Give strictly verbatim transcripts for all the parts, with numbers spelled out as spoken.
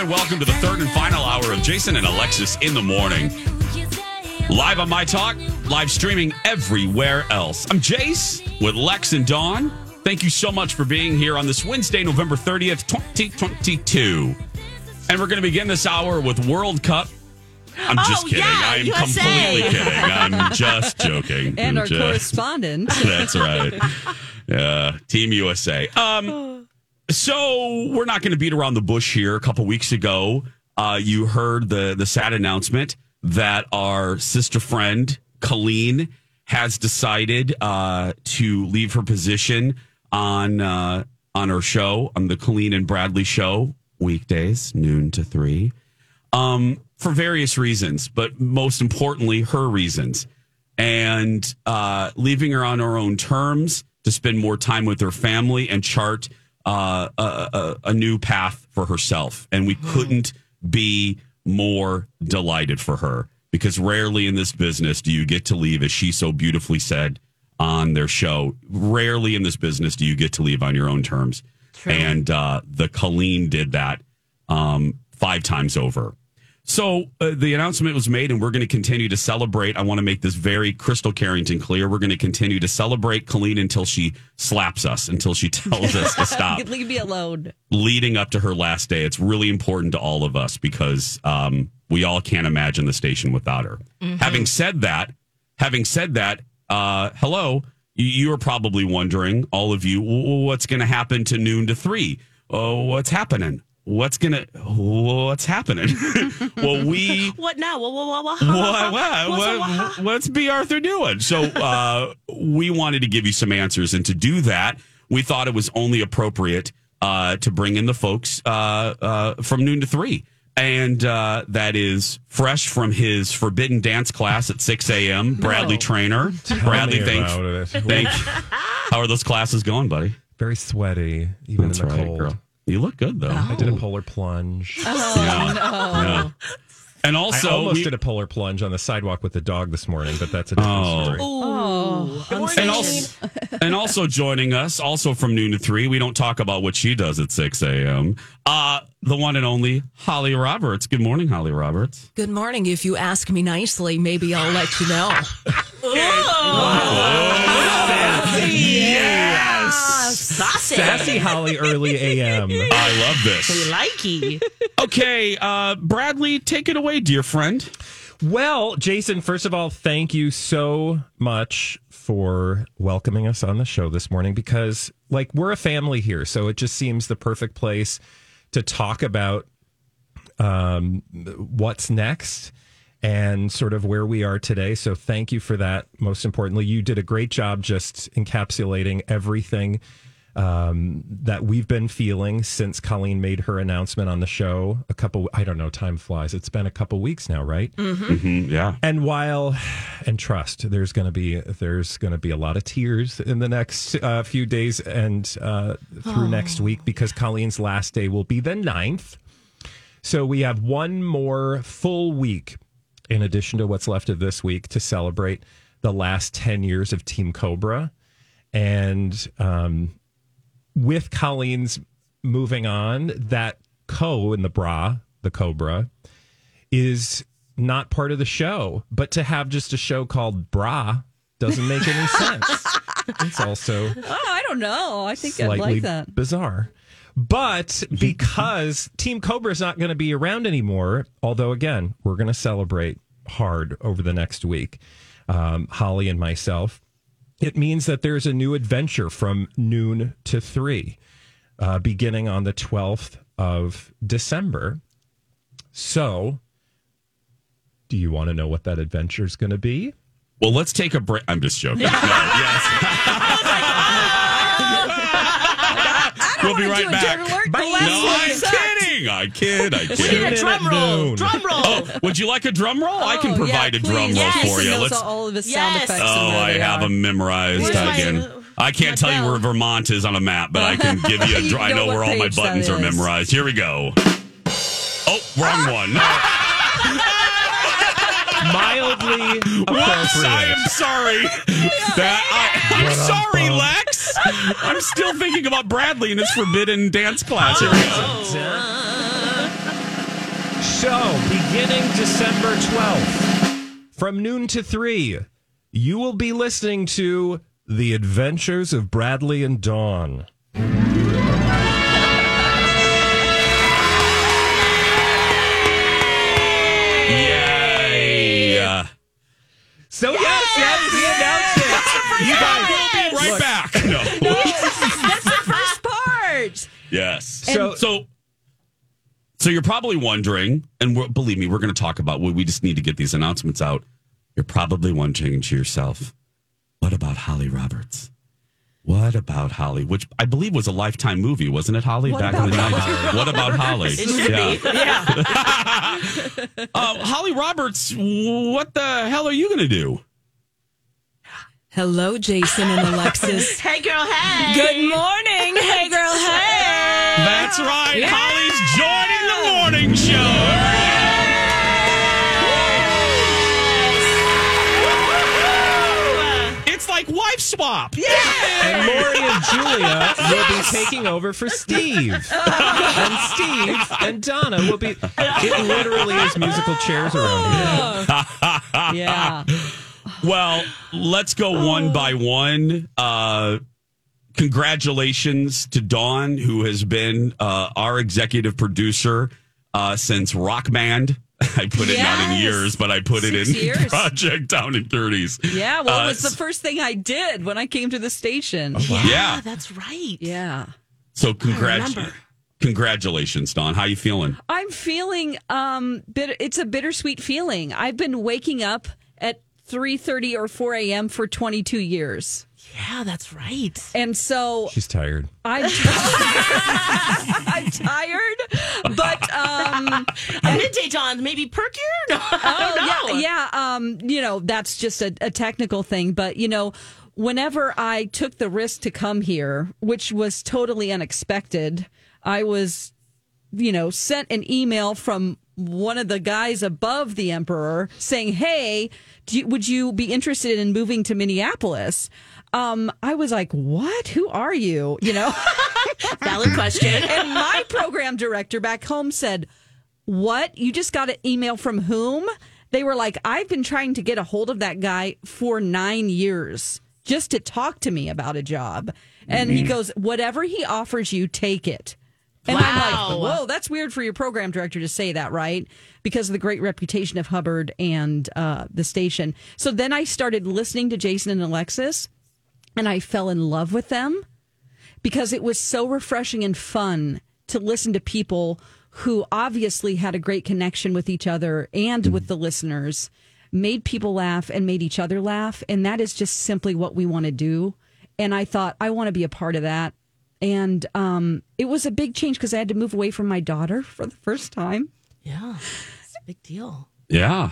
and welcome to the third and final hour of Jason and Alexis in the Morning. Live on My Talk, live streaming everywhere else. I'm Jace with Lex and Dawn. Thank you so much for being here on this Wednesday, November thirtieth, twenty twenty-two. And we're going to begin this hour with World Cup. I'm just oh, kidding. Yeah, I'm U S A. Completely kidding. I'm just joking. And I'm our just, correspondent. That's right. Yeah, Team U S A. Um, so we're not going to beat around the bush here. A couple weeks ago, uh, you heard the, the sad announcement that our sister friend, Colleen, has decided uh, to leave her position on uh, on her show, on the Colleen and Bradley show, weekdays, noon to three, um, for various reasons, but most importantly, her reasons. And uh, leaving her on her own terms to spend more time with her family and chart uh, a, a, a new path for herself. And we couldn't be more delighted for her, because rarely in this business do you get to leave, as she so beautifully said on their show, rarely in this business do you get to leave on your own terms. True. And uh, the Colleen did that um, five times over. So uh, the announcement was made, and we're going to continue to celebrate. I want to make this very Crystal Carrington clear. We're going to continue to celebrate Colleen until she slaps us, until she tells us to stop. Leave me alone. Leading up to her last day. It's really important to all of us, because um, we all can't imagine the station without her. Mm-hmm. Having said that, having said that, uh, hello, you, you are probably wondering, all of you, what's going to happen to noon to three? Oh, what's happening? What's gonna? What's happening? Well, we what now? What what what what, what, what what's B. Arthur doing? So uh, we wanted to give you some answers, and to do that, we thought it was only appropriate uh, to bring in the folks uh, uh, from noon to three, and uh, that is fresh from his forbidden dance class at six a.m. Bradley No. Trainer. Tell Bradley, me thank, about it. thank. How are those classes going, buddy? Very sweaty, even That's in the right, cold. girl. You look good, though. I did a polar plunge. Oh, Yeah. no. Yeah. And also, I almost we- did a polar plunge on the sidewalk with the dog this morning, but that's a different Oh. story. Oh, Good morning. And also, and also joining us, also from noon to three, we don't talk about what she does at six a.m., uh, the one and only Holly Roberts. Good morning, Holly Roberts. Good morning. If you ask me nicely, maybe I'll let you know. Yes! Saucy. Sassy Holly early A M. I love this. Likey. Okay, uh, Bradley, take it away, dear friend. Well, Jason, first of all, thank you so much for welcoming us on the show this morning, because, like, we're a family here, so it just seems the perfect place to talk about um, what's next and sort of where we are today. So thank you for that. Most importantly, you did a great job just encapsulating everything um, that we've been feeling since Colleen made her announcement on the show a couple, I don't know, time flies. It's been a couple weeks now, right? Mm-hmm, yeah. And while, and trust, there's going to be, there's going to be a lot of tears in the next uh, few days and uh, through oh. next week, because Colleen's last day will be the ninth. So we have one more full week, in addition to what's left of this week, to celebrate the last ten years of Team Cobra. And um, with Colleen's moving on, that co in the bra, the Cobra, is not part of the show. But to have just a show called Bra doesn't make any sense. It's also Oh, I don't know. I think I'd slightly like that. bizarre. But because Team Cobra is not going to be around anymore, although, again, we're going to celebrate hard over the next week, um, Holly and myself, it means that there's a new adventure from noon to three, uh, beginning on the twelfth of December. So, do you want to know what that adventure is going to be? Well, let's take a break. I'm just joking. No, yes. We'll be right back. Bye. No, I'm kidding. I kid. I We need kid. a drum roll. Noon. Drum roll. Oh, would you like a drum roll? I can Oh, provide yeah, a drum please. roll Yes. for you. Knows Let's. all of his sound Yes. effects. Oh, and where I they have are. them memorized. Where's I my- can. I can't tell you where Vermont is on a map, but I can give you a. You Dr- I know know what where all my page that buttons are is. memorized. Here we go. Oh, wrong one. Mildly Whoops, I am appropriate. sorry. That I, I'm sorry, Lex. I'm still thinking about Bradley and his forbidden dance class. Here we go. So, beginning December twelfth, from noon to three, you will be listening to The Adventures of Bradley and Dawn. Yay! So, yes, yes, we announced it. You guys, We'll be right Look. back. No. That's the first part. Yes. So- so, so you're probably wondering, and we're, believe me, we're going to talk about. We just need to get these announcements out. You're probably wondering to yourself, what about Holly Roberts? What about Holly? Which I believe was a Lifetime movie, wasn't it, Holly? What back in the about nineties. What about Holly? It should be. Yeah. Uh, Holly Roberts, what the hell are you going to do? Hello, Jason and Alexis. Hey, girl, hey. Good morning. Hey, girl. Hey. That's right. Holly's joining the morning show. It's like wife swap. Yeah. And Lori and Julia will be taking over for Steve. And Steve and Donna will be... It literally is musical chairs around here. Yeah. Well, let's go one by one. Uh, congratulations to Dawn, who has been uh, our executive producer uh, since Rockband. I put it not in Yes. years, but I put Six it in years. Project Down in Gertie's. Yeah, well, Uh, it was the first thing I did when I came to the station. Yeah. That's right. Yeah. So remember. congrat- congratulations, Dawn. How you feeling? I'm feeling um bit it's a bittersweet feeling. I've been waking up at three thirty or four a.m. for twenty-two years. Yeah, that's right. And so She's tired. I'm, I'm tired, but um A midday dawn, maybe perkier? No, I don't know. yeah, yeah, um, you know, that's just a, a technical thing. But, you know, whenever I took the risk to come here, which was totally unexpected, I was, you know, sent an email from one of the guys above the emperor saying, hey, do you, would you be interested in moving to Minneapolis? Um, I was like, what? Who are you? You know? Valid question. And my program director back home said, what? You just got an email from whom? They were like, I've been trying to get a hold of that guy for nine years just to talk to me about a job. And he goes, whatever he offers you, take it. And I'm Wow. like, whoa, that's weird for your program director to say that, right? Because of the great reputation of Hubbard and uh, the station. So then I started listening to Jason and Alexis, and I fell in love with them because it was so refreshing and fun to listen to people who obviously had a great connection with each other and with the listeners, made people laugh and made each other laugh. And that is just simply what we want to do. And I thought, I want to be a part of that. And um, it was a big change because I had to move away from my daughter for the first time. Yeah, it's a big deal. Yeah.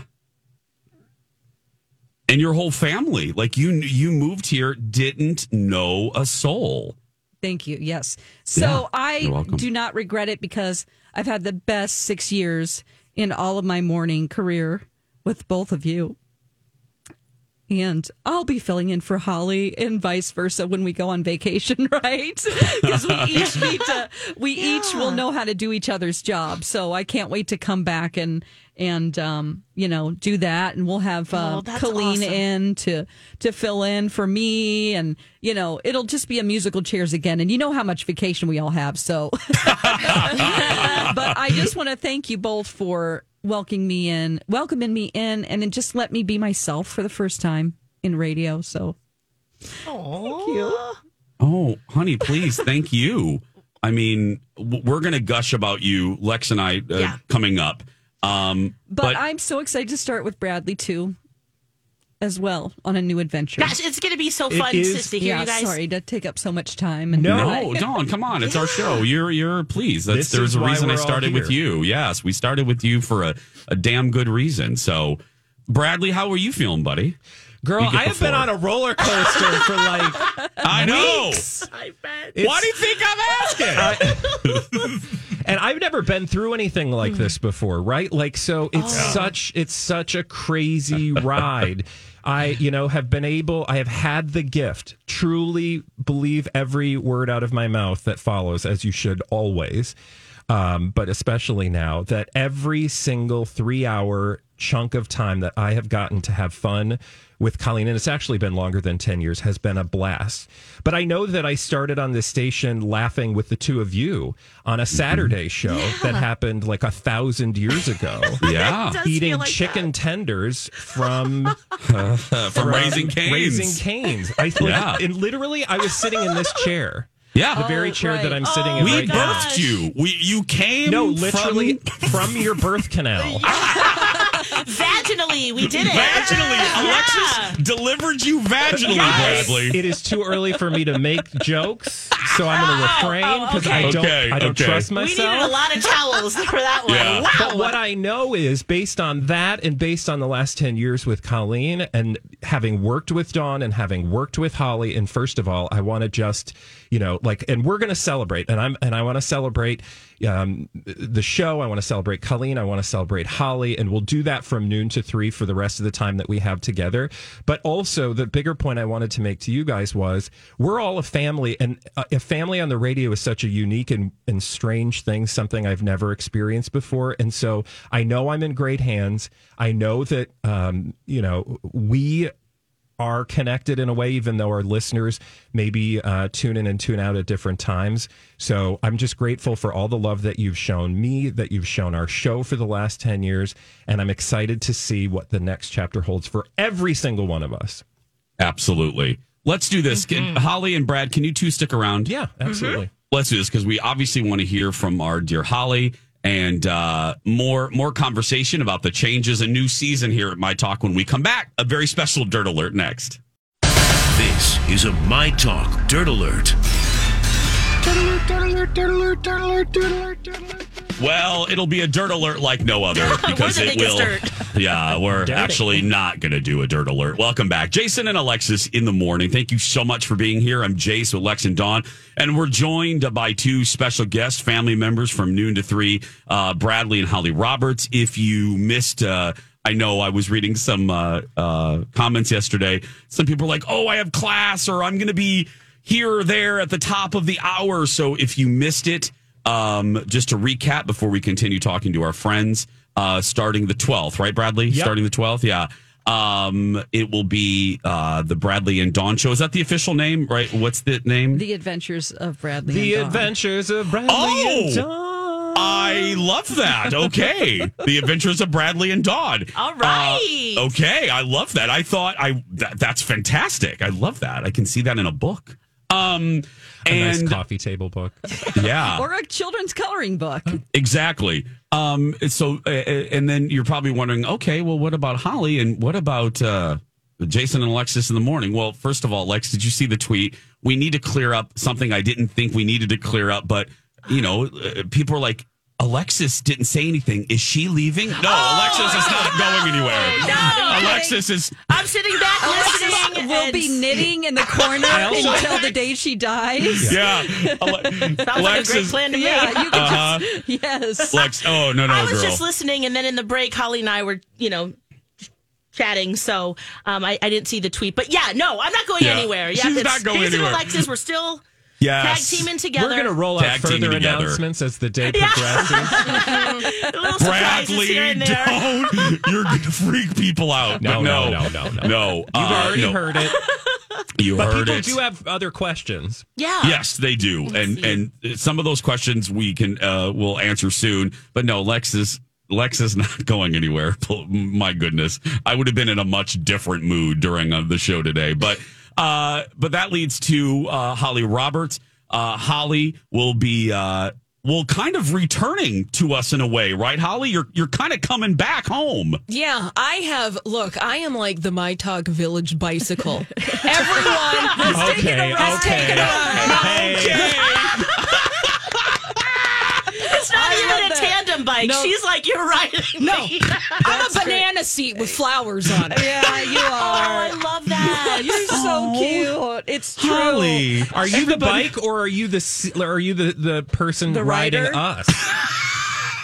And your whole family, like you, you moved here, didn't know a soul. Thank you. Yes. So Yeah, I you're welcome. do not regret it because I've had the best six years in all of my morning career with both of you. And I'll be filling in for Holly and vice versa when we go on vacation, right? Because we each need to, we each will know how to do each other's job. So I can't wait to come back and, and, um, you know, do that. And we'll have, uh, Oh, that's Colleen awesome. in to, to fill in for me. And, you know, it'll just be a musical chairs again. And you know how much vacation we all have. So, but I just want to thank you both for welcoming me in, welcoming me in, and then just let me be myself for the first time in radio. So, Oh, Oh, honey, please, thank you. I mean, w- we're going to gush about you, Lex and I, uh, Yeah. coming up. Um, but, but I'm so excited to start with Bradley too, as well on a new adventure. gosh, it's going to be so It fun is- sis, to hear yeah, you guys. sorry to take up so much time. And No. no, Dawn, come on, it's our show. You're, you're, please. That's This there's is a why reason I we're all started with here. you. Yes, we started with you for a, a damn good reason. So, Bradley, how are you feeling, buddy? Girl, You get I have the been floor. on a roller coaster for like. I know. I bet. It's- Why do you think I'm asking? And I've never been through anything like this before, right? Like, so it's such it's such a crazy ride. I, you know, have been able, I have had the gift, truly believe every word out of my mouth that follows, as you should always, um, but especially now, that every single three hour chunk of time that I have gotten to have fun with Colleen, and it's actually been longer than ten years, has been a blast. But I know that I started on this station laughing with the two of you on a Saturday show yeah. that happened like a thousand years ago. Yeah. Eating like chicken that. tenders from, uh, from, from Raising Cane's. Raising Cane's. I thought, yeah. and literally, I was sitting in this chair. Yeah, the very oh, chair right. that I'm sitting oh, in we right now. birthed you. We you came. No, literally from, from your birth canal. Vaginally, we did it. Vaginally, Yeah. Alexis delivered you vaginally, Yes. Bradley. It is too early for me to make jokes, so I'm going to refrain because oh, okay. I don't. Okay, I don't okay. trust We myself. needed a lot of towels for that one. Yeah. Wow. But what I know is, based on that and based on the last ten years with Colleen and having worked with Dawn and having worked with Holly, and first of all, I want to just, you know, like, and we're going to celebrate, and I'm, and I want to celebrate um, the show. I want to celebrate Colleen. I want to celebrate Holly, and we'll do that from noon to three for the rest of the time that we have together. But also, the bigger point I wanted to make to you guys was, we're all a family, and a family on the radio is such a unique and, and strange thing, something I've never experienced before. And so I know I'm in great hands. I know that, um, you know, we are connected in a way, even though our listeners maybe uh, tune in and tune out at different times. So I'm just grateful for all the love that you've shown me, that you've shown our show for the last ten years. And I'm excited to see what the next chapter holds for every single one of us. Absolutely. Let's do this. Mm-hmm. Can, Holly and Brad, can you two stick around? Yeah, absolutely. Mm-hmm. Let's do this because we obviously want to hear from our dear Holly and uh, more more conversation about the changes, a new season here at My Talk when we come back. A very special Dirt Alert next. This is a My Talk Dirt Alert. Dirt alert, dirt alert, dirt alert, dirt alert, dirt alert, dirt alert. Well, it'll be a dirt alert like no other because We're the it will. biggest dirt. Yeah, we're Dirty. actually not going to do a dirt alert. Welcome back, Jason and Alexis in the morning. Thank you so much for being here. I'm Jace with Lex and Dawn, and we're joined by two special guests, family members from noon to three, uh, Bradley and Holly Roberts. If you missed. Uh, I know I was reading some uh, uh, comments yesterday. Some people are like, oh, I have class, or I'm going to be here or there at the top of the hour. So if you missed it, um, just to recap before we continue talking to our friends, uh, starting the twelfth, right, Bradley? Yep. Starting the twelfth, yeah. Um, it will be uh, the Bradley and Dawn show. Is that the official name, right? What's the name? The Adventures of Bradley The and Dawn. Adventures of Bradley Oh! and Dawn. I love that. Okay. The Adventures of Bradley and Dawn. All right. Uh, okay. I love that. I thought I that, that's fantastic. I love that. I can see that in a book. Um, A and nice coffee table book. yeah, Or a children's coloring book. exactly. Um, so, uh, and then you're probably wondering, okay, well, what about Holly and what about uh, Jason and Alexis in the morning? Well, first of all, Lex, did you see the tweet? We need to clear up something I didn't think we needed to clear up, but you know, uh, people are like, Alexis didn't say anything. Is she leaving? No, Oh, Alexis is not going anywhere. No, Alexis is. I'm sitting back listening. We'll be and- knitting in the corner also- until the day she dies. Yeah. Ale- Sounds like a great Alexis. plan to me. Yeah, you can Uh-huh. just, yes. Lex. Oh, no, no, I was girl. just listening, and then in the break, Holly and I were, you know, chatting. So um, I, I didn't see the tweet, but yeah, no, I'm not going Yeah. anywhere. Yeah, She's it's not going Jason anywhere. and Alexis, we're still Yes. tag teaming together. We're going to roll out Tag teaming further together. announcements as the day Yeah. progresses. Little surprises Bradley, here and there. don't. You're going to freak people out. No, but no, no, no, no, no. No. You've uh, already no. heard it. You But heard people it. do have other questions. Yeah. Yes, they do, and see. and some of those questions we can uh, will answer soon. But no, Lex is Lex is not going anywhere. My goodness, I would have been in a much different mood during uh, the show today. But uh, but that leads to uh, Holly Roberts. Uh, Holly will be uh, will kind of returning to us in a way, right? Holly, you're you're kind of coming back home. Yeah, I have. Look, I am like the My Talk Village bicycle. Everyone has Okay, taken a ride. okay. Taken a ride. Okay. It's not I even love a that. tandem bike. No. She's like, you're riding No. me. I'm a banana seat with flowers on it. Yeah, you Oh, are. I love that. You're so cute. It's true. Holly, Are you the bike, or are you the s- or are you the, the person The riding rider? us?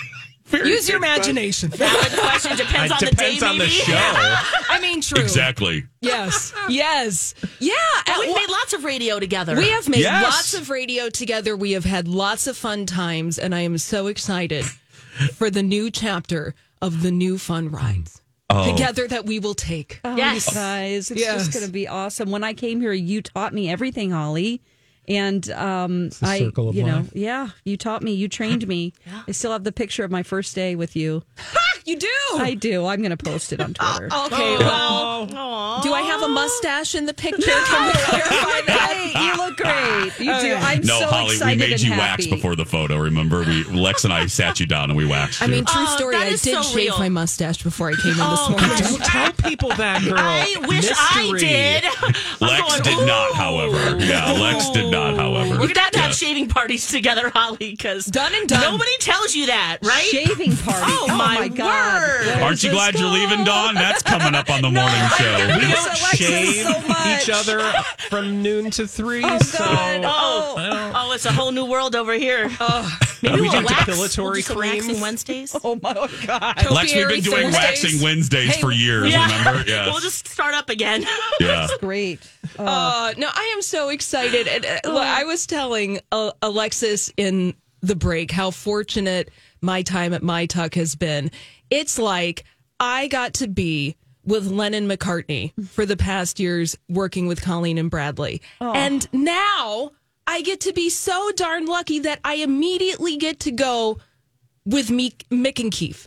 Very Use your good question. imagination. That question depends It on depends the day, on the maybe. show. I mean, true. Exactly. Yes. Yes. Yeah. But at we've wa- made lots of radio together. We have made Yes. lots of radio together. We have had lots of fun times, and I am so excited for the new chapter of the new fun rides Oh. together that we will take. Oh, Yes. you guys, it's Yes. just going to be awesome. When I came here, you taught me everything, Holly. And um, the I, circle of you know, life. yeah, you taught me, you trained me. I still have the picture of my first day with you. You do. I do. I'm going to post it on Twitter. Okay. Well, do I have a mustache in the picture? Can we clarify that? Great. You look great. You do. I'm No, so Holly, we excited made and you happy. wax before the photo. Remember, we Lex and I sat you down and we waxed I you. mean, true Oh, story. that I is did so shave real. my mustache before I came in this Oh, morning. gosh. Don't tell people that, girl. I wish I Mystery. did. I'm Lex going, did not, "Ooh." however. Yeah, Lex did not, however. We're gonna have to have Yeah. shaving parties together, Holly, because Done and done. nobody tells you that, right? Shaving party. Oh, my God. word. Where Aren't is you this glad you're going? leaving, Dawn? That's coming up on the morning show. We Miss don't Alexis shave so much. each other from noon to three. Oh, so God. Oh, Well, oh, it's a whole new world over here. Maybe we we'll do wax. depilatory we'll do some creams? waxing Wednesdays. Oh, my God. Lex, we've been Topiary doing Thursdays. waxing Wednesdays Hey, for years, remember? Yes. We'll just start up again. yeah. Great. Oh. Uh, no, I am so excited. And uh, look, I was telling uh, Alexis in the break how fortunate my time at My Talk has been. It's like I got to be with Lennon McCartney for the past years working with Colleen and Bradley. And now I get to be so darn lucky that I immediately get to go with Meek, Mick and Keith.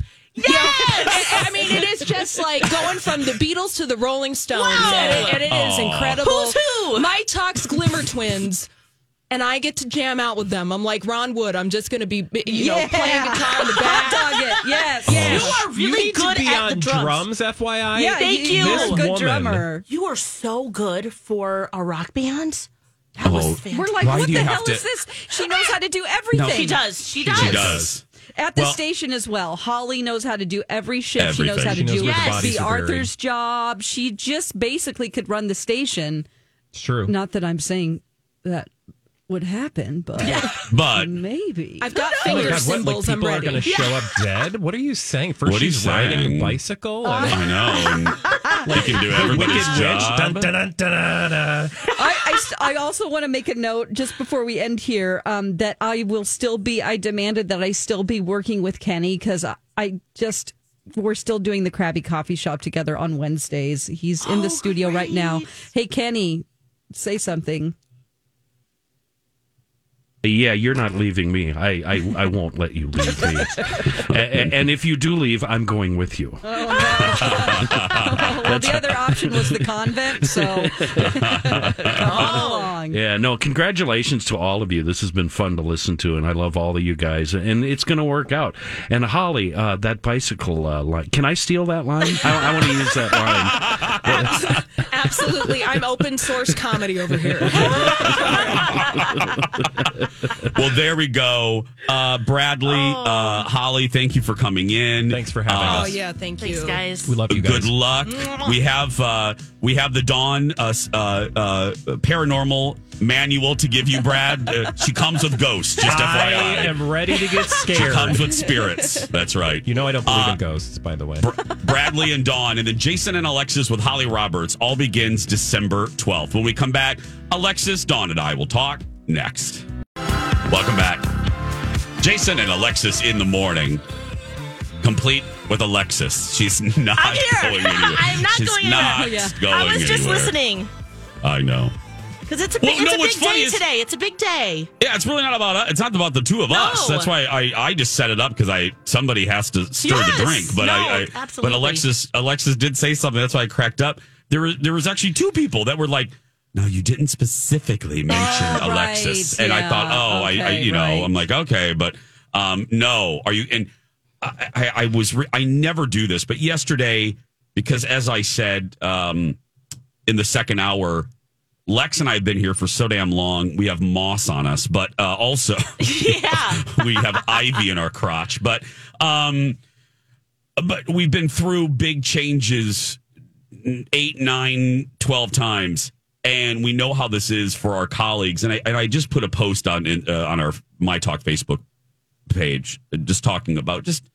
Yes! I mean, it is just like going from the Beatles to the Rolling Stones, Wow. and it, and it is incredible. Who's who? My Talk's Glimmer Twins, and I get to jam out with them. I'm like Ron Wood. I'm just going to be, you know, Yeah. playing guitar in the back. Dog it. Yes. You are you really need good to be at on the drums. F Y I. Yeah, Thank he- you. He's This a good woman. drummer. You are so good for a rock band. That was Oh. fantastic. We're like, Why what do the you hell have to- is this? She knows how to do everything. she does. She does. She does. At the Well- station as well. Holly knows how to do every shift. She knows Everything. how to She knows do where the the, bodies are buried. Arthur's job. She just basically could run the station. It's true. Not that I'm saying that would happen, but But maybe. I've got Oh my finger God, what, like symbols. I'm people are ready. going to show up dead? What are you saying? First, What are you she's riding saying? a bicycle. and I know. And he can do everybody's Wicked Witch. job. Dun, dun, dun, dun, dun, dun. I, I, st- I also want to make a note just before we end here um, that I will still be, I demanded that I still be working with Kenny because I, I just, we're still doing the Krabby Coffee Shop together on Wednesdays. He's in the studio right now. Hey, Kenny, say something. Yeah, you're not leaving me. I, I, I won't let you leave me. and, and if you do leave, I'm going with you. Well, the other option was the convent, so come on along. Yeah, no, congratulations to all of you. This has been fun to listen to, and I love all of you guys, and it's going to work out. And Holly, uh, that bicycle uh, line, can I steal that line? I, I want to use that line. Absolutely. I'm open source comedy over here. Well, there we go. Uh, Bradley, uh, Holly, thank you for coming in. Thanks for having Uh, Oh, us. yeah. Thank Thanks, you. guys. We love you guys. Good luck. We have uh, we have the Dawn uh, uh, uh, paranormal manual to give you, Brad. Uh, she comes with ghosts. Just F Y I I. am ready to get She scared. comes with spirits. That's right. You know I don't believe Uh, in ghosts, by the way. Bradley and Dawn, and then Jason and Alexis with Holly Roberts all begins December twelfth. When we come back, Alexis, Dawn, and I will talk next. Welcome back. Jason and Alexis in the morning, complete with Alexis. She's not I'm here. going anywhere. I'm not She's going not anywhere. Yeah. going I was just anywhere. listening I know. because it's a Well, big, no, it's a what's big funny day is- today. It's a big day. Yeah, it's really not about us. It's not about the two of us. No. That's why I, I just set it up because I somebody has to stir Yes. the drink. But No, I, I absolutely. but Alexis Alexis did say something. That's why I cracked up. There was there was actually two people that were like, no, you didn't specifically mention Oh, Alexis, right. and I Yeah. thought, oh, I, I Okay, you know, right. I'm like, okay, but um, no, are you? And I, I, I was re- I never do this, but yesterday because as I said um, in the second hour. Lex and I have been here for so damn long. We have moss on us, but uh, also Yeah. we have ivy in our crotch. But um, but we've been through big changes eight, nine, twelve times, and we know how this is for our colleagues. And I, and I just put a post on in, uh, on our My Talk Facebook page, just talking about just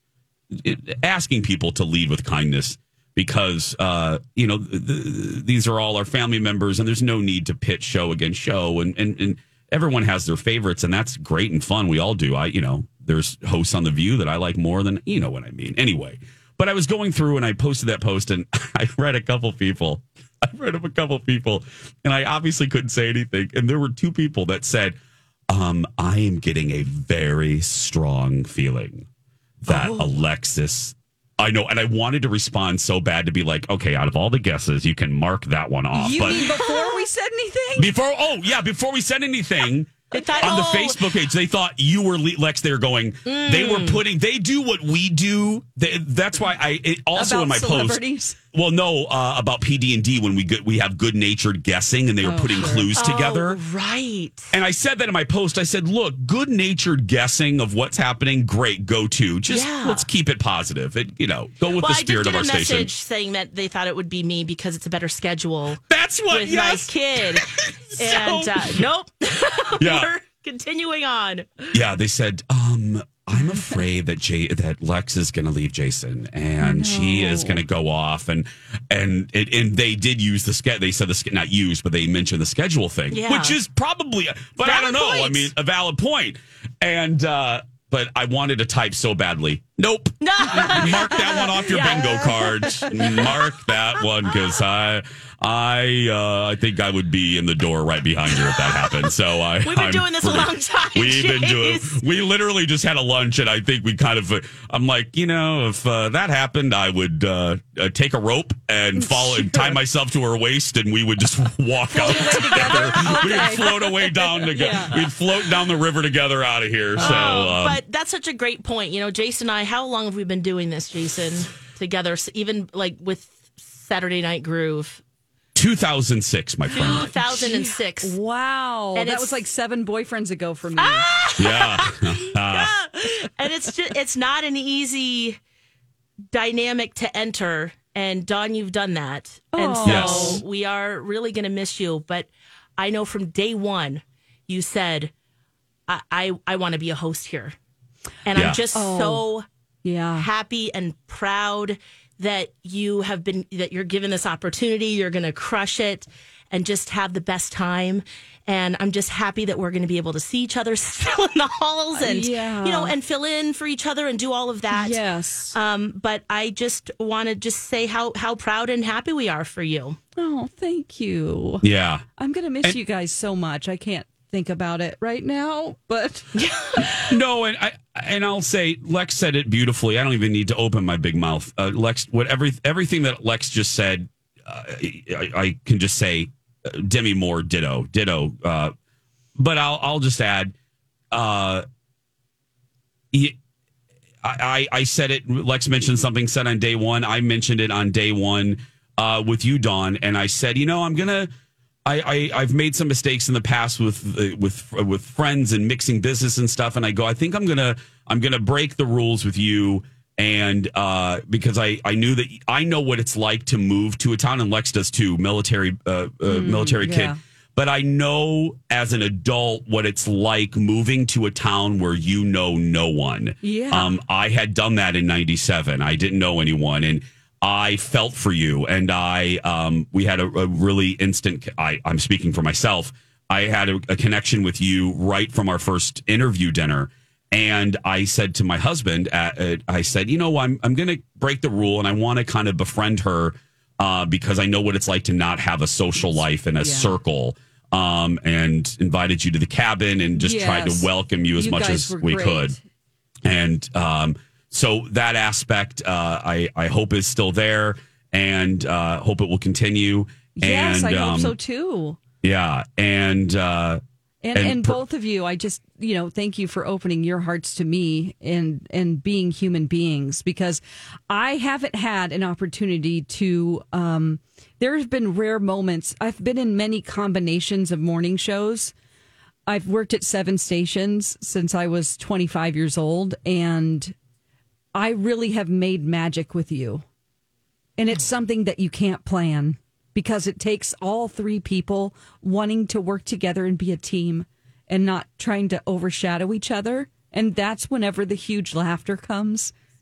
it, asking people to lead with kindness because, uh, you know, th- th- these are all our family members and there's no need to pit show against show. And, and, and everyone has their favorites and that's great and fun. We all do. I, you know, there's hosts on The View that I like more than, you know what I mean. Anyway, but I was going through and I posted that post and I read a couple people. I read up a couple people and I obviously couldn't say anything. And there were two people that said, um, I am getting a very strong feeling that oh. Alexis, I know. And I wanted to respond so bad to be like, okay, out of all the guesses, you can mark that one off. You but mean before we said anything? Before, oh, yeah, before we said anything. They thought, on the oh. Facebook page, they thought you were Le- Lex. They were going. Mm. They were putting. They do what we do. They, that's why I it, also about in my celebrities? post. Well, no, uh, about P D and D when we get, we have good natured guessing, and they were oh, putting sure. clues oh, together. Right. And I said that in my post. I said, look, good natured guessing of what's happening. Great, go to. Just yeah. let's keep it positive. It, you know, go with well, the spirit I did of get our a message station. saying that they thought it would be me because it's a better schedule. That's what. With yes. my kid. so, and uh, nope. Yeah. We're continuing on. Yeah, they said, um, I'm afraid that Jay, that Lex is going to leave Jason, and no. she is going to go off, and and it, and they did use the schedule. They said the sch- not use, but they mentioned the schedule thing, Yeah. which is probably, but Valid I don't know. point. I mean, a valid point. And uh, but I wanted to type so badly. Nope. Mark that one off your Yeah. bingo card. Mark that one because I. I uh, I think I would be in the door right behind you if that happened. So I We've been I'm doing this pretty, a long time. We've been doing. Jeez. We literally just had a lunch, and I think we kind of. Uh, I'm like, you know, if uh, that happened, I would uh, uh, take a rope and follow and tie myself to her waist, and we would just walk out together. Okay. We'd float away down together. Yeah. We'd float down the river together out of here. So, Oh, um, but that's such a great point. You know, Jason and I, how long have we been doing this, Jason, together? So even like with Saturday Night Groove. two thousand six, my friend. two thousand six. Wow. And that it's- was like seven boyfriends ago for me. Yeah. And it's just, it's not an easy dynamic to enter. And Dawn, you've done that. And so Yes. we are really going to miss you. But I know from day one, you said, I, I, I want to be a host here. And Yeah. I'm just Oh. so Yeah. happy and proud that you have been, that you're given this opportunity. You're going to crush it and just have the best time. And I'm just happy that we're going to be able to see each other still in the halls and, Yeah. you know, and fill in for each other and do all of that. Yes. Um, but I just want to just say how, how proud and happy we are for you. Oh, thank you. Yeah. I'm going to miss And- you guys so much. I can't think about it right now, but No, and I and I'll say Lex said it beautifully. I don't even need to open my big mouth. Uh, Lex, what every, everything that Lex just said, uh, I, I can just say uh, Demi Moore, ditto, ditto. Uh, but I'll I'll just add, uh, he, I, I I said it. Lex mentioned something said on day one. I mentioned it on day one uh, with you, Dawn, and I said, you know, I'm gonna. I, I, I've made some mistakes in the past with uh, with with friends and mixing business and stuff, and I go, I think I'm gonna I'm gonna break the rules with you, and uh, because I, I knew that I know what it's like to move to a town, and Lex does too, military uh, uh, military kid. yeah. But I know as an adult what it's like moving to a town where you know no one. Yeah. Um, I had done that in ninety-seven. I didn't know anyone, and I felt for you, and I um, we had a, a really instant. I, I'm speaking for myself. I had a, a connection with you right from our first interview dinner, and I said to my husband, uh, uh, I said, you know, I'm I'm going to break the rule, and I want to kind of befriend her uh, because I know what it's like to not have a social life and a Yeah. circle. Um, and invited you to the cabin and just tried Yes. to welcome you as You much guys as were we great. could. And um, so that aspect, uh, I, I hope is still there, and uh, hope it will continue. yes, and, I hope um, so too. Yeah, and uh, And, and and, per- both of you, I just, you know, thank you for opening your hearts to me and and being human beings, because I haven't had an opportunity to. Um, there's been rare moments. I've been in many combinations of morning shows. I've worked at seven stations since I was twenty-five years old, and I really have made magic with you. And it's something that you can't plan, because it takes all three people wanting to work together and be a team and not trying to overshadow each other. And that's whenever the huge laughter comes.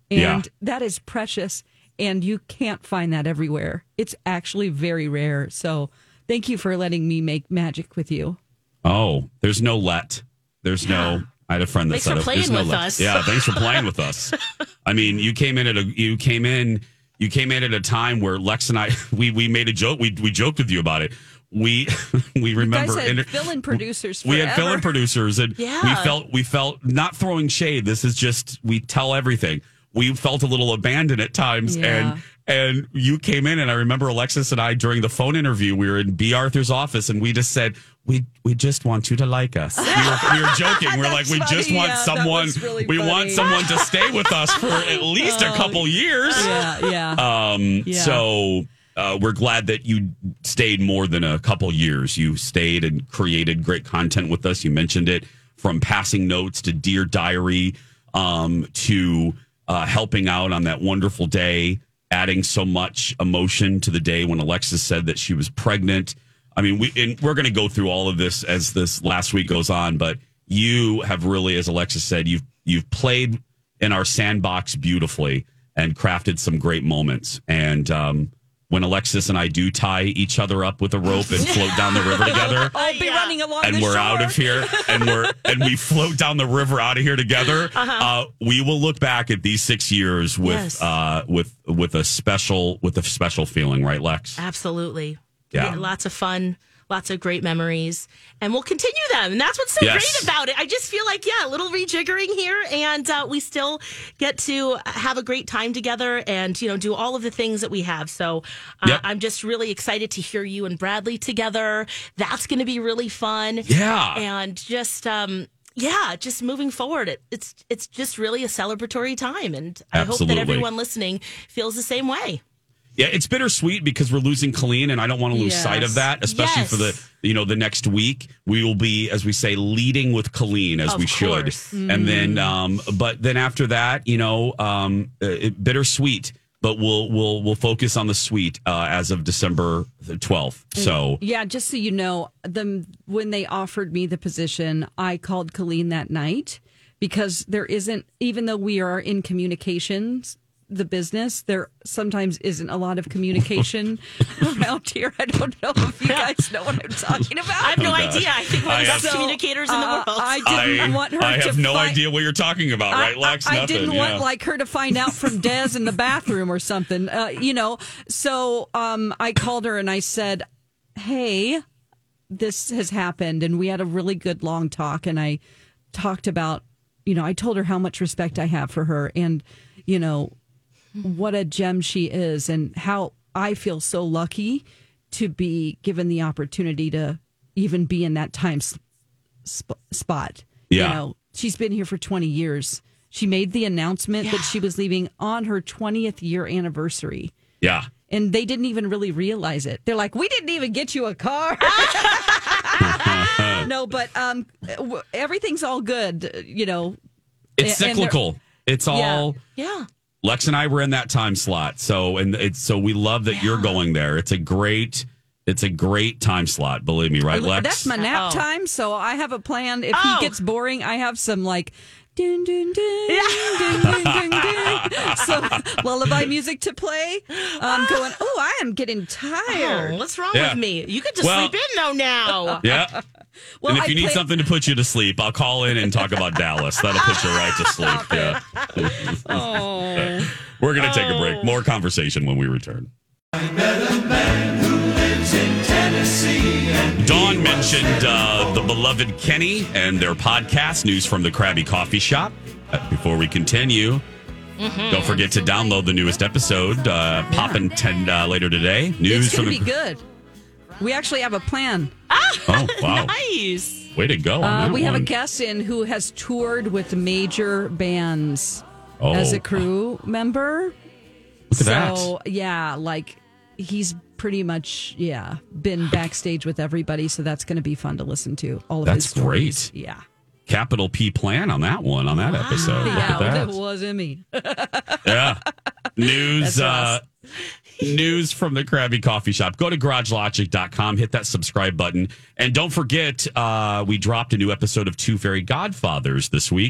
And Yeah. that is precious. And you can't find that everywhere. It's actually very rare. So thank you for letting me make magic with you. Oh, there's no let. There's no. I had a friend that Thanks said for it. playing There's no with let. us. Yeah, thanks for playing with us. I mean, you came in at a you came in you came in at a time where Lex and I we we made a joke. We we joked with you about it. We we remember You guys had inter- fill-in producers we had forever. fill-in producers, and Yeah. we felt we felt not throwing shade. This is just we tell everything. We felt a little abandoned at times, Yeah. and and you came in, and I remember Alexis and I during the phone interview. We were in B. Arthur's office, and we just said, "We we just want you to like us." We were, we were joking. We're like, "We just funny. want Yeah, that someone. was really we want funny. someone to stay with us for at least a couple years." Yeah, yeah. Um, Yeah. So uh, we're glad that you stayed more than a couple years. You stayed and created great content with us. You mentioned it, from passing notes to Dear Diary, um, to uh, helping out on that wonderful day, adding so much emotion to the day when Alexis said that she was pregnant. I mean, we and we're going to go through all of this as this last week goes on, but you have really, as Alexis said, you've you've played in our sandbox beautifully and crafted some great moments. And um, when Alexis and I do tie each other up with a rope and float down the river together, I'll be Yeah. running along and the we're shore. out of here, and we're and we float down the river out of here together, uh, we will look back at these six years with Yes. uh, with with a special with a special feeling, right, Lex? Absolutely. Yeah. Lots of fun, lots of great memories, and we'll continue them. And that's what's so Yes. great about it. I just feel like, yeah, a little rejiggering here, and uh, we still get to have a great time together and, you know, do all of the things that we have. So uh, Yep. I'm just really excited to hear you and Bradley together. That's going to be really fun. Yeah. And just, um, yeah, just moving forward, it, it's it's just really a celebratory time, and I hope Absolutely. that everyone listening feels the same way. Yeah, it's bittersweet because we're losing Colleen, and I don't want to lose Yes. sight of that, especially Yes. for the you know the next week. We will be, as we say, leading with Colleen as Of we should, course. and then um, but then after that, you know, um, uh, it, bittersweet. But we'll we'll we'll focus on the sweet uh, as of December twelfth. So Yeah, just so you know, the when they offered me the position, I called Colleen that night because there isn't, even though we are in communications, the business, there sometimes isn't a lot of communication around here. I don't know if you guys know what I'm talking about. I have no Oh, gosh. idea. I think we're I the have- best communicators in the Uh, world. I didn't I, want her I to have no find- idea what you're talking about, right, Lex? I, I Nothing. didn't yeah. want like her to find out from Des in the bathroom or something, uh, you know. So um, I called her and I said, "Hey, this has happened," and we had a really good long talk. And I talked about, you know, I told her how much respect I have for her, and you know, what a gem she is, and how I feel so lucky to be given the opportunity to even be in that time s- sp- spot. Yeah. You know, she's been here for twenty years. She made the announcement that she was leaving on her twentieth year anniversary. Yeah. And they didn't even really realize it. They're like, "We didn't even get you a car." No, but um, w- everything's all good, you know. It's And- and they're- cyclical. It's all. yeah. Lex and I were in that time slot, so and it's so we love that you're going there. It's a great, it's a great time slot. Believe me, right, Lex? That's my nap Oh. time, so I have a plan. If Oh. he gets boring, I have some like dun dun dun dun dun dun dun. So lullaby music to play. I'm going, oh, I am getting Oh, tired. what's wrong Yeah. with me? You could just Well- sleep in though now. Yeah. Well, and if I you need play- something to put you to sleep, I'll call in and talk about Dallas. That'll put you right to sleep. Yeah. Oh. We're going to take a break. More conversation when we return. Dawn mentioned uh, the beloved Kenny and their podcast, News from the Krabby Coffee Shop. Uh, before we continue, don't forget to download the newest episode, uh, popping ten uh, later today. News It's from going to the be good. We actually have a plan. Oh, wow. Nice. Way to go. on Uh, that we have a one. guest in who has toured with major bands Oh. as a crew member. Look at so, yeah, like he's pretty much, yeah, been backstage with everybody. So that's going to be fun to listen to. All of That's his stories. great. Yeah. Capital P plan on that one, on that episode. Look Yeah, at that. that wasn't me. Yeah. News That's uh us. news from the Krabby Coffee Shop. Go to garage logic dot com, hit that subscribe button. And don't forget, uh, we dropped a new episode of Two Fairy Godfathers this week.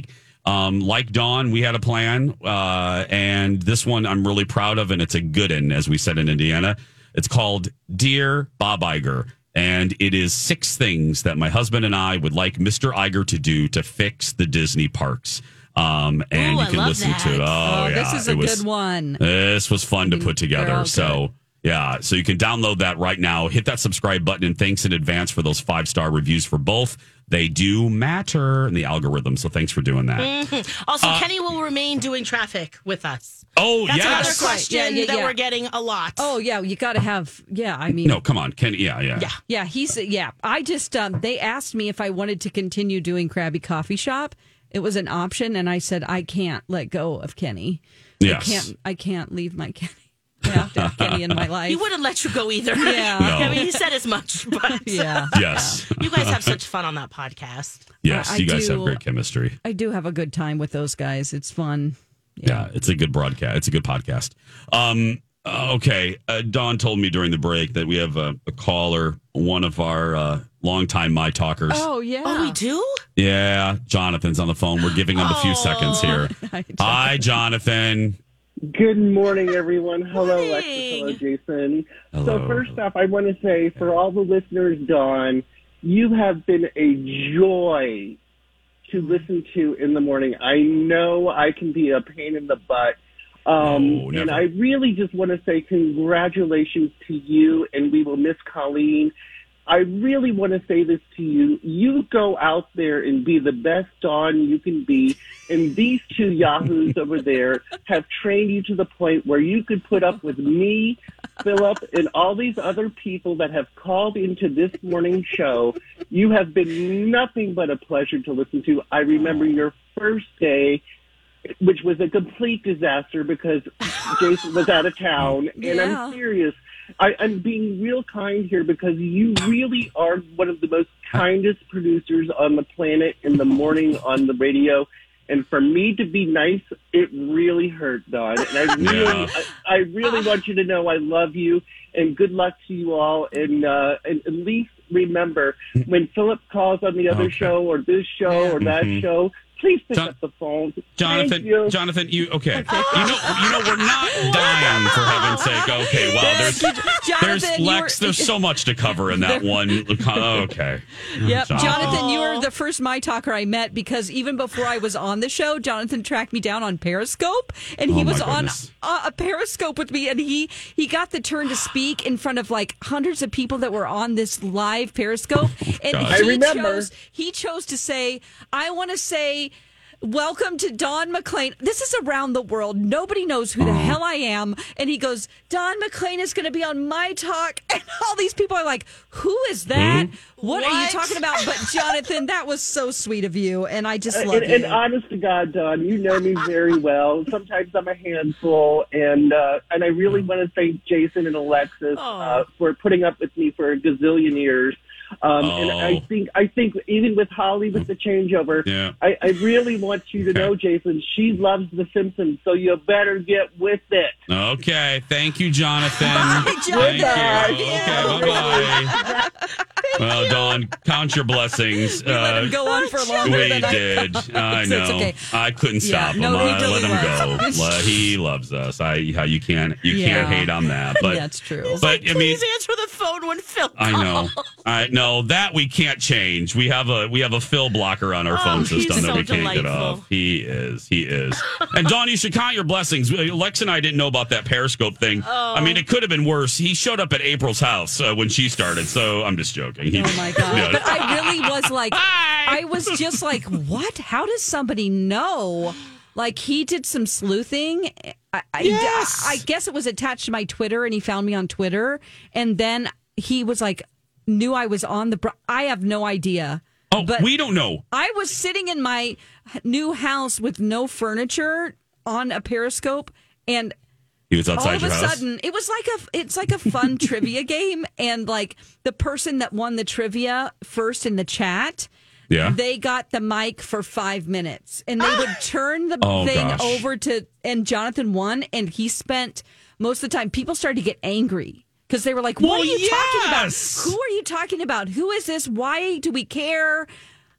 Um, like Dawn, we had a plan, uh, and this one I'm really proud of, and it's a good one, as we said in Indiana. It's called Dear Bob Iger, and it is six things that my husband and I would like Mister Iger to do to fix the Disney parks. Um, and Ooh, you I can love listen that. to it. Oh, Oh, yeah. this is a it was, good one. This was fun to put They're together. all So, yeah. So you can download that right now. Hit that subscribe button, and thanks in advance for those five star reviews for both. They do matter in the algorithm. So thanks for doing that. Mm-hmm. Also, Kenny will remain doing traffic with us. Oh, That's another yes. question Yeah, yeah, that yeah. we're getting a lot. Oh yeah, you got to have. Yeah, I mean, No, come on. Ken, yeah, yeah. Yeah. yeah, he's yeah. I just um, they asked me if I wanted to continue doing Krabby Coffee Shop. It was an option, and I said I can't let go of Kenny. Yes. I can't. I can't leave my Kenny. I have to have Kenny in my life. He wouldn't let you go either. Yeah. No. I mean, he said as much, but Yeah. Yes. you guys have such fun on that podcast. Yes. I You guys have do- great chemistry. I do have a good time with those guys. It's fun. Yeah, it's a good broadcast. It's a good podcast. Um, uh, okay, uh, Dawn told me during the break that we have a, a caller, one of our uh, longtime My Talkers. Oh yeah. Oh, we do? Yeah, Jonathan's on the phone. We're giving him a few Oh. seconds here. Hi, Jonathan. Good morning, everyone. Hello, Morning. Alexis. Hello, Jason. Hello. So first off, I want to say for all the listeners, Dawn, you have been a joy to listen to in the morning. I know I can be a pain in the butt. Um, No, never. and I really just want to say congratulations to you, and we will miss Colleen. I really want to say this to you. You go out there and be the best Dawn you can be. And these two yahoos over there have trained you to the point where you could put up with me, Philip, and all these other people that have called into this morning show. You have been nothing but a pleasure to listen to. I remember your first day, which was a complete disaster because Jason was out of town. And Yeah. I'm serious. I, I'm being real kind here because you really are one of the most kindest producers on the planet in the morning on the radio. And for me to be nice, it really hurt, Don. And I really, Yeah. I, I really want you to know I love you and good luck to you all. And, uh, and at least remember when Philip calls on the other Okay. show or this show or that Mhm. show, please pick Jon- up the phone. Thank Jonathan, you. Jonathan, you okay? You know, you know, we're not dying for heaven's sake. Okay, wow. There's, there's Jonathan, you Lex. were- There's so much to cover in that one. Okay. Yep. Jon- Jonathan, you were the first My Talker I met because even before I was on the show, Jonathan tracked me down on Periscope, and he Oh, my was on goodness. a, a Periscope with me, and he he got the turn to speak in front of like hundreds of people that were on this live Periscope, and God. he I remember. chose he chose to say, "I want to say." Welcome to Don McLean. This is around the world. Nobody knows who the Uh-huh. hell I am. And he goes, Don McLean is going to be on My Talk. And all these people are like, who is that? What, are you What? talking about? But Jonathan, that was so sweet of you. And I just love And, and you. honest to God, Don, you know me very well. Sometimes I'm a handful, and uh, and I really want to thank Jason and Alexis uh, for putting up with me for a gazillion years. Um, And Oh. I think I think even with Holly with the changeover, Yeah. I, I really want you to Okay. know, Jason, she loves The Simpsons, so you better get with it. Okay. Thank you, Jonathan. Bye, Thank Jonathan. you. Okay. Bye bye. Well, Dawn, count your blessings. We let him go on for longer We than I- did. I It's know. okay. I couldn't Yeah, stop no, him. he I really let him was. go. Le- he loves us. I. How you can't. You Yeah. can't hate on that. But That's true. But I mean, Please answer the phone when Phil calls. I know. I know that we can't change. We have a we have a Phil blocker on our Oh, phone he's system that so we can't get delightful. off. He is. He is. And Dawn, you should count your blessings. Lex and I didn't know about that Periscope thing. I mean, it could have been worse. He showed up at April's house uh, when she started. So I'm just joking. He, Oh my God. Yeah. But I really was like, I was just like, what? How does somebody know? Like he did some sleuthing. I, I, Yes. I guess it was attached to my Twitter and he found me on Twitter. And then he was like, knew I was on the, bro- I have no idea. Oh, but we don't know. I was sitting in my new house with no furniture on a Periscope and He was outside all of a your house. sudden it was like a it's like a fun trivia game and like the person that won the trivia first in the chat Yeah. they got the mic for five minutes and they would turn the Oh, thing gosh. over to and Jonathan won and he spent most of the time people started to get angry because they were like what Well, are you talking about yes. who are you talking about who is this why do we care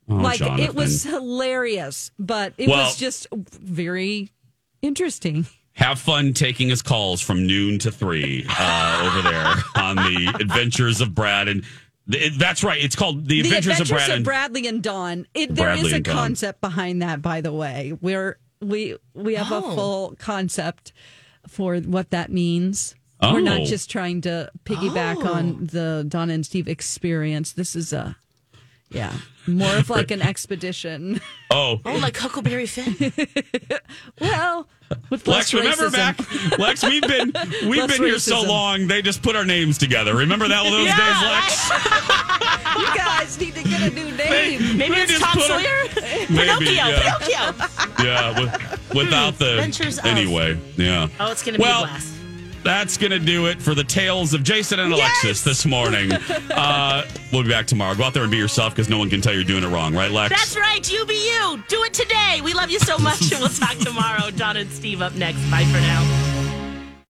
Oh, like Jonathan. it was hilarious, but it Well- was just very interesting. Have fun taking his calls from noon to three uh, over there on the Adventures of Brad and it, that's right. It's called the Adventures, the Adventures of Brad and Bradley and Dawn. It, there Bradley is a and Dawn. concept behind that, by the way. Where we we have Oh. a full concept for what that means. Oh. We're not just trying to piggyback Oh. on the Donna and Steve experience. This is a yeah, more of like an expedition. oh. Oh, like Huckleberry Finn. Well, with Lex, less remember racism. back? Lex, we've been we've Less been here so racism. long. They just put our names together. Remember that those days, Lex? You guys need to get a new name. Maybe We it's just Tom put our- Sawyer. Maybe, Pinocchio. yeah. Pinocchio. Yeah, with, without the Adventures of- anyway. Yeah. Oh, it's going to Well, be a blast. That's going to do it for the tales of Jason and Alexis Yes! this morning. Uh, we'll be back tomorrow. Go out there and be yourself because no one can tell you're doing it wrong, right, Lex? That's right. You be you. Do it today. We love you so much. And we'll talk tomorrow. John and Steve up next. Bye for now.